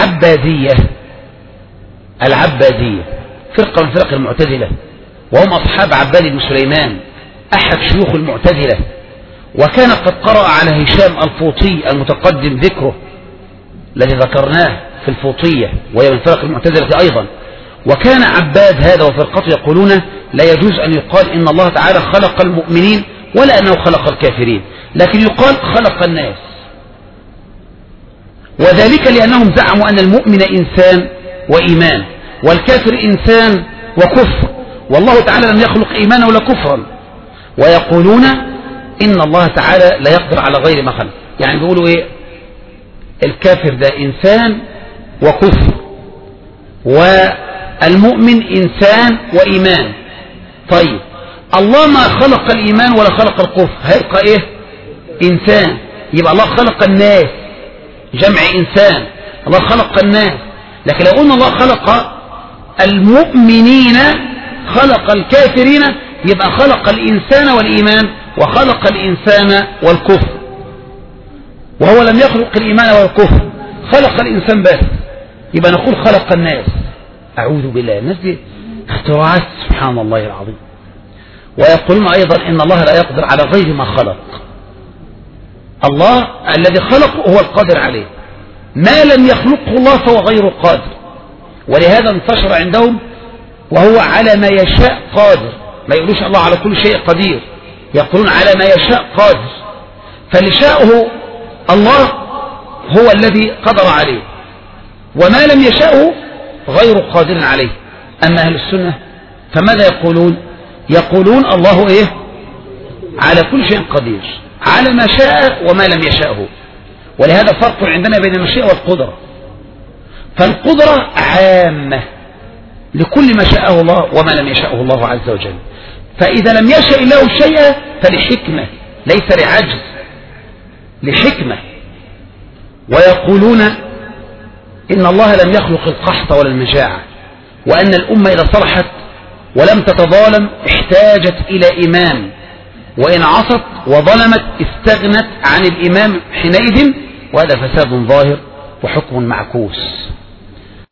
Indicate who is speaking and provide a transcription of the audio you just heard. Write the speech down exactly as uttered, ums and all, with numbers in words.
Speaker 1: العبادية. العبادية فرقة من فرق المعتزلة، وهم أصحاب عباد بن سليمان أحد شيوخ المعتزلة، وكان قد قرأ على هشام الفوطي المتقدم ذكره الذي ذكرناه في الفوطية، وهي من فرق المعتزلة أيضا. وكان عباد هذا وفرقته يقولون لا يجوز أن يقال إن الله تعالى خلق المؤمنين ولا أنه خلق الكافرين، لكن يقال خلق الناس، وذلك لأنهم زعموا أن المؤمن إنسان وإيمان، والكافر إنسان وكفر، والله تعالى لم يخلق إيمانا ولا كفرا. ويقولون إن الله تعالى لا يقدر على غير ما خلق، يعني بيقولوا إيه؟ الكافر ده إنسان وكفر، والمؤمن إنسان وإيمان. طيب الله ما خلق الإيمان ولا خلق الكفر، هيبقى إيه؟ إنسان. يبقى الله خلق الناس، جمع إنسان، الله خلق الناس. لكن لو قلنا الله خلق المؤمنين خلق الكافرين، يبقى خلق الإنسان والإيمان وخلق الإنسان والكفر، وهو لم يخلق الإيمان والكفر، خلق الإنسان بس، يبقى نقول خلق الناس. أعوذ بالله، الناس دي اختراعات سبحان الله العظيم. ويقولون أيضا إن الله لا يقدر على غير ما خلق. الله الذي خلق هو القادر عليه، ما لم يخلقه الله فهو غير قادر. ولهذا انتشر عندهم وهو على ما يشاء قادر، ما يقولوش الله على كل شيء قدير، يقولون على ما يشاء قادر. فاللي شاءه الله هو الذي قدر عليه، وما لم يشاءه غير قادر عليه. أما أهل السنة فماذا يقولون؟ يقولون الله إيه؟ على كل شيء قدير، على ما شاء وما لم يشاءه. ولهذا فرق عندنا بين المشيئة والقدرة. فالقدرة عامة لكل ما شاءه الله وما لم يشاءه الله عز وجل، فإذا لم يشاء الله الشيء فلحكمة ليس لعجز، لحكمة. ويقولون إن الله لم يخلق القحط ولا المجاعة، وأن الأمة إذا صلحت ولم تتظالم احتاجت إلى إمام، وإن عصت وظلمت استغنت عن الإمام حينئذ، وهذا فساد ظاهر وحكم معكوس.